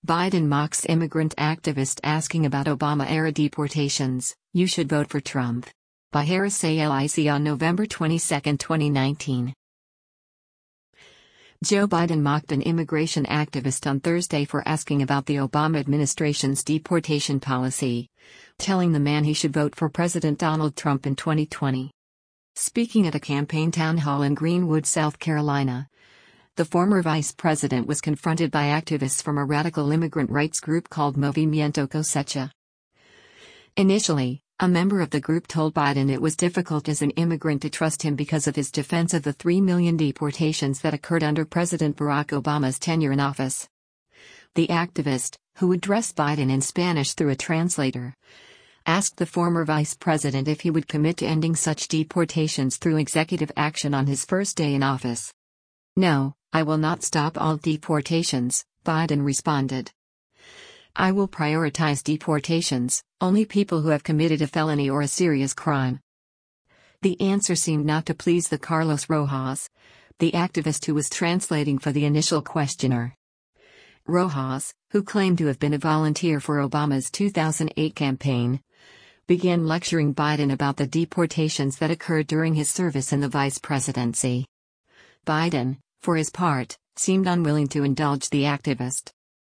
Biden mocks immigrant activist asking about Obama-era deportations, "You should vote for Trump." By Harris Alic on November 22, 2019. Joe Biden mocked an immigration activist on Thursday for asking about the Obama administration's deportation policy, telling the man he should vote for President Donald Trump in 2020. Speaking at a campaign town hall in Greenwood, South Carolina, the former vice president was confronted by activists from a radical immigrant rights group called Movimiento Cosecha. Initially, a member of the group told Biden it was difficult as an immigrant to trust him because of his defense of the 3 million deportations that occurred under President Barack Obama's tenure in office. The activist, who addressed Biden in Spanish through a translator, asked the former vice president if he would commit to ending such deportations through executive action on his first day in office. "No, I will not stop all deportations," Biden responded. "I will prioritize deportations, only people who have committed a felony or a serious crime." The answer seemed not to please the Carlos Rojas, the activist who was translating for the initial questioner. Rojas, who claimed to have been a volunteer for Obama's 2008 campaign, began lecturing Biden about the deportations that occurred during his service in the vice presidency. Biden, for his part, seemed unwilling to indulge the activist.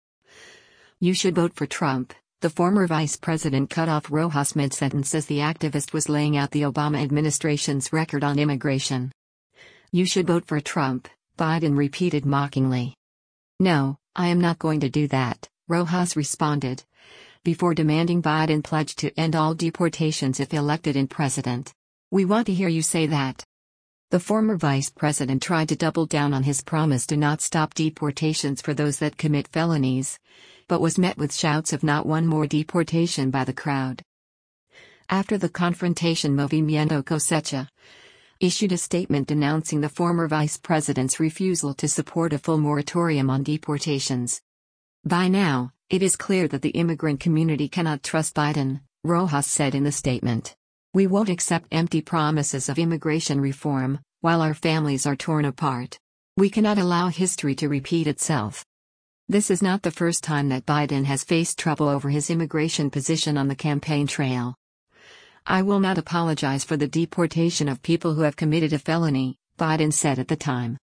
"You should vote for Trump," the former vice president cut off Rojas mid-sentence as the activist was laying out the Obama administration's record on immigration. "You should vote for Trump," Biden repeated mockingly. "No, I am not going to do that," Rojas responded, before demanding Biden pledge to end all deportations if elected in president. "We want to hear you say that." The former vice president tried to double down on his promise to not stop deportations for those that commit felonies, but was met with shouts of "not one more deportation" by the crowd. After the confrontation, Movimiento Cosecha issued a statement denouncing the former vice president's refusal to support a full moratorium on deportations. "By now, it is clear that the immigrant community cannot trust Biden," Rojas said in the statement. "We won't accept empty promises of immigration reform, while our families are torn apart. We cannot allow history to repeat itself." This is not the first time that Biden has faced trouble over his immigration position on the campaign trail. "I will not apologize for the deportation of people who have committed a felony," Biden said at the time.